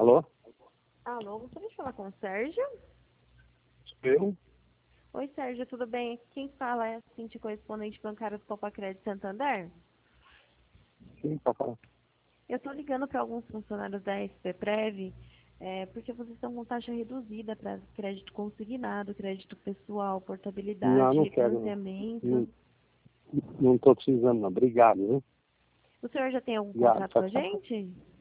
Alô? Alô, gostaria de falar com o Sérgio? Eu? Oi, Sérgio, tudo bem? Quem fala é a Cintia, correspondente bancária do Copa Crédito Santander. Sim, papai. Eu estou ligando para alguns funcionários da SP porque vocês estão com taxa reduzida para crédito consignado, crédito pessoal, Não, portabilidade, não quero, não. refinanciamento. Não estou precisando, não. Obrigado, viu? O senhor já tem algum Obrigado, contrato com tchau, a tchau. gente?